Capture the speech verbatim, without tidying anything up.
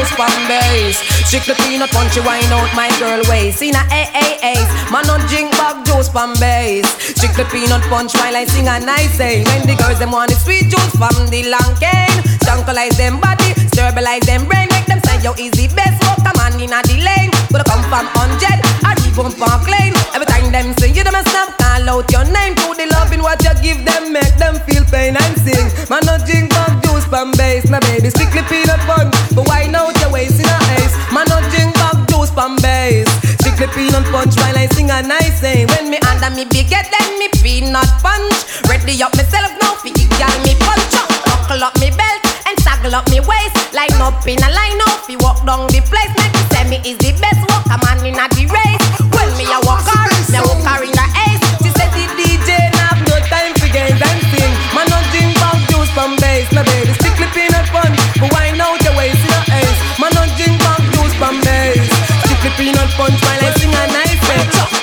juice from base. Strictly peanut punch, you wine out my girl waist. In a A A A's, man on drink bag juice from base. Strictly peanut punch while I sing a nice say. When the girls them want the sweet juice from the long cane. Junkalize them body, stabilize them brain. Make them say yo easy best. Walk a man in a the lane. Coulda come from hundred, or even Park Lane. Every time them say you them a snap, call out your name. To the loving what you give them, make them feel pain and sing. Man no drink bag juice from base. My baby strictly peanut punch, but why out your waist in a ace? Man no drink bag juice from base. Strictly peanut punch while I sing a nice say. When me under me big head, then me peanut punch. Ready up myself now, fi girl me punch up. Buckle up me belt and saggle up me waist. Line up in a line up, fi walk down the place. Make me say me is the best walk a man in a the race. When me a walk her, me a walk her in a ace. She said the D J nah have no time for games and sing. Man no drink bag juice from base. My baby strictly peanut punch, but why out your waist in a ace? Man no drink bag juice from base. Strictly peanut punch while I sing a nice way.